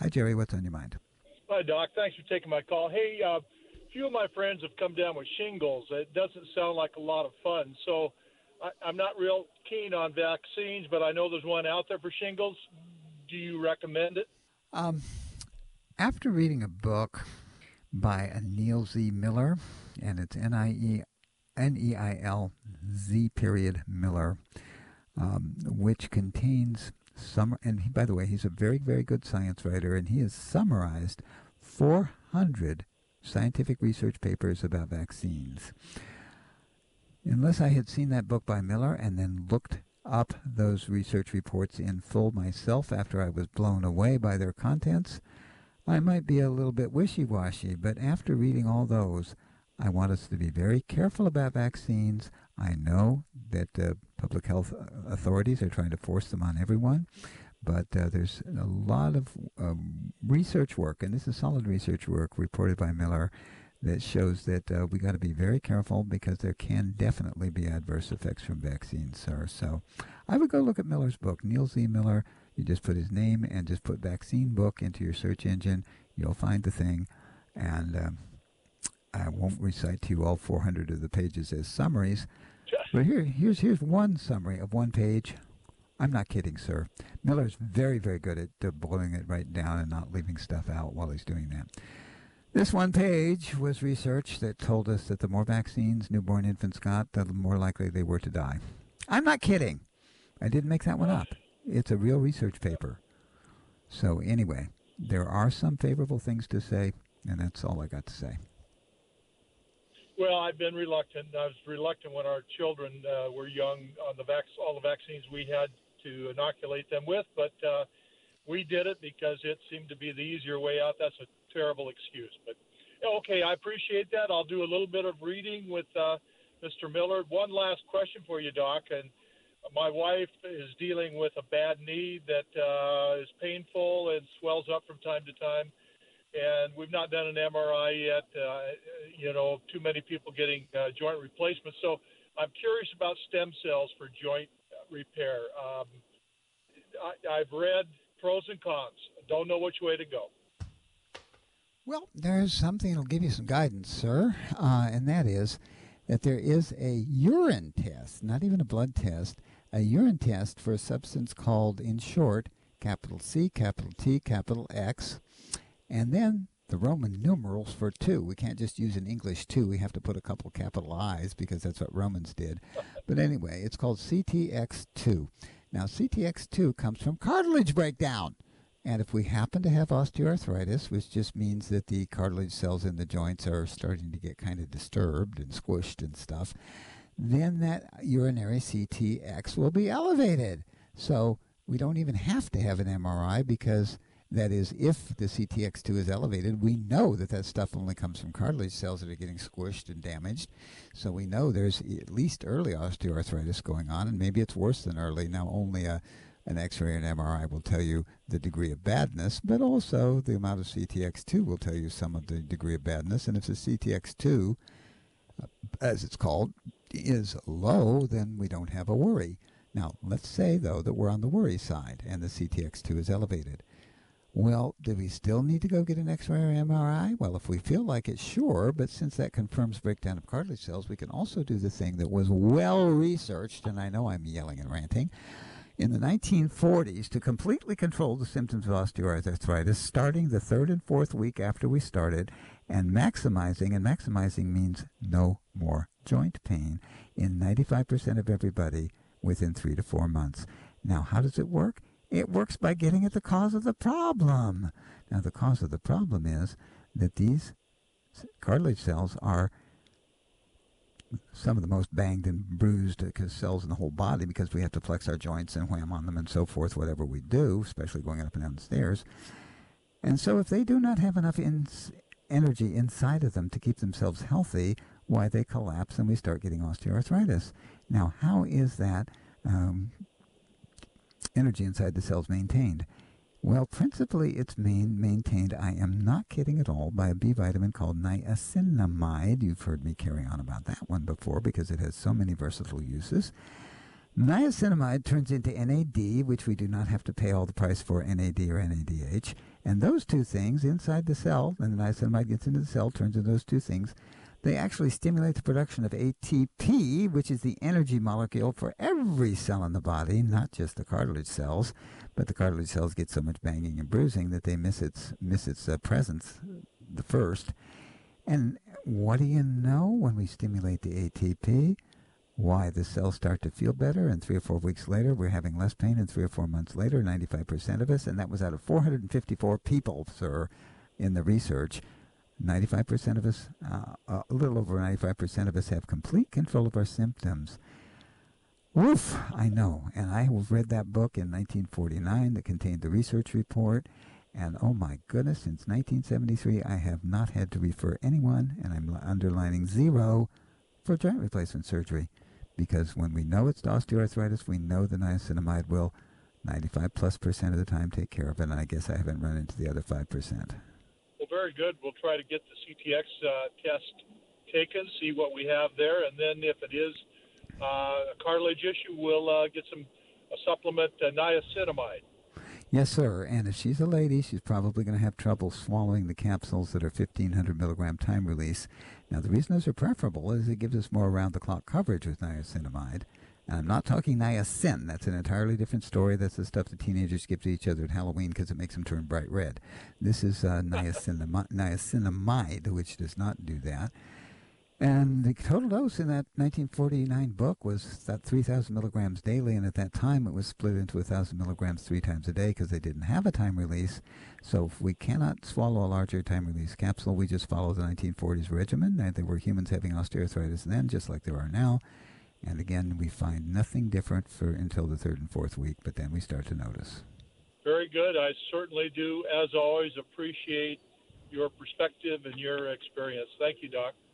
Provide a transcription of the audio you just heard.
Hi, Jerry. What's on your mind? Hi, Doc. Thanks for taking my call. Hey, a few of my friends have come down with shingles. It doesn't sound like a lot of fun. So I'm not real keen on vaccines, but I know there's one out there for shingles. Do you recommend it? Um, After reading a book by Neil Z. Miller, and it's Neilz period Miller, which contains some, and by the way, he's a very, very good science writer, and he has summarized 400 scientific research papers about vaccines. Unless I had seen that book by Miller and then looked up those research reports in full myself after I was blown away by their contents, I might be a little bit wishy-washy. But after reading all those, I want us to be very careful about vaccines. I know that public health authorities are trying to force them on everyone, but there's a lot of research work, and this is solid research work reported by Miller, that shows that we got to be very careful because there can definitely be adverse effects from vaccines, sir. So I would go look at Miller's book, Neil Z. Miller. You just put his name and just put vaccine book into your search engine. You'll find the thing. And I won't recite to you all 400 of the pages as summaries. But here's one summary of one page. I'm not kidding, sir. Miller's very, very good at boiling it right down and not leaving stuff out while he's doing that. This one page was research that told us that the more vaccines newborn infants got, the more likely they were to die. I'm not kidding. I didn't make that one up. It's a real research paper. So anyway, there are some favorable things to say, and that's all I got to say. Well, I've been reluctant. I was reluctant when our children were young on all the vaccines we had to inoculate them with, but we did it because it seemed to be the easier way out. That's a terrible excuse. But, okay, I appreciate that. I'll do a little bit of reading with Mr. Miller. One last question for you, Doc. And my wife is dealing with a bad knee that is painful and swells up from time to time. And we've not done an MRI yet. Too many people getting joint replacements. So I'm curious about stem cells for joint repair. I've read pros and cons. Don't know which way to go. Well, there's something that'll give you some guidance, sir, and that is that there is a urine test, not even a blood test, a urine test for a substance called, in short, capital C, capital T, capital X, and then the Roman numerals for 2. We can't just use an English 2. We have to put a couple capital I's because that's what Romans did. But anyway, it's called CTX2. Now, CTX2 comes from cartilage breakdown. And if we happen to have osteoarthritis, which just means that the cartilage cells in the joints are starting to get kind of disturbed and squished and stuff, then that urinary CTX will be elevated. So we don't even have to have an MRI because, that is, if the CTX2 is elevated, we know that that stuff only comes from cartilage cells that are getting squished and damaged. So we know there's at least early osteoarthritis going on, and maybe it's worse than early. Now, only an X-ray and MRI will tell you the degree of badness, but also the amount of CTX2 will tell you some of the degree of badness. And if the CTX2, as it's called, is low, then we don't have a worry. Now, let's say, though, that we're on the worry side and the CTX2 is elevated. Well, do we still need to go get an X-ray or MRI? Well, if we feel like it, sure, but since that confirms breakdown of cartilage cells, we can also do the thing that was well-researched, and I know I'm yelling and ranting, in the 1940s to completely control the symptoms of osteoarthritis, starting the 3rd and 4th week after we started, and maximizing means no more joint pain in 95% of everybody within 3 to 4 months. Now, how does it work? It works by getting at the cause of the problem. Now, the cause of the problem is that these cartilage cells are some of the most banged and bruised cells in the whole body because we have to flex our joints and wham on them and so forth, whatever we do, especially going up and down the stairs. And so if they do not have enough energy inside of them to keep themselves healthy, why, they collapse and we start getting osteoarthritis. Now, how is that energy inside the cells maintained? Well, principally it's maintained, I am not kidding at all, by a B vitamin called niacinamide. You've heard me carry on about that one before because it has so many versatile uses. Niacinamide turns into NAD, which we do not have to pay all the price for, NAD or NADH. And those two things inside the cell, and the niacinamide gets into the cell, turns into those two things. They actually stimulate the production of ATP, which is the energy molecule for every cell in the body, not just the cartilage cells. But the cartilage cells get so much banging and bruising that they miss its presence the first. And what do you know when we stimulate the ATP? Why, the cells start to feel better, and 3 or 4 weeks later, we're having less pain, and 3 or 4 months later, 95% of us, and that was out of 454 people, sir, in the research. 95% of us, a little over 95% of us have complete control of our symptoms. Woof, I know, and I read that book in 1949 that contained the research report, and oh my goodness, since 1973, I have not had to refer anyone, and I'm underlining 0, for joint replacement surgery. Because when we know it's osteoarthritis, we know the niacinamide will 95+% of the time take care of it, and I guess I haven't run into the other 5%. Well, very good. We'll try to get the CTX test taken, see what we have there, and then if it is a cartilage issue, we'll get a supplement, niacinamide. Yes, sir. And if she's a lady, she's probably going to have trouble swallowing the capsules that are 1,500 milligram time release. Now, the reason those are preferable is it gives us more around-the-clock coverage with niacinamide. And I'm not talking niacin. That's an entirely different story. That's the stuff that teenagers give to each other at Halloween because it makes them turn bright red. This is niacinamide, which does not do that. And the total dose in that 1949 book was that 3,000 milligrams daily, and at that time it was split into 1,000 milligrams 3 times a day because they didn't have a time release. So if we cannot swallow a larger time release capsule, we just follow the 1940s regimen. There were humans having osteoarthritis then, just like there are now. And again, we find nothing different until the 3rd and 4th week, but then we start to notice. Very good. I certainly do, as always, appreciate your perspective and your experience. Thank you, Doc.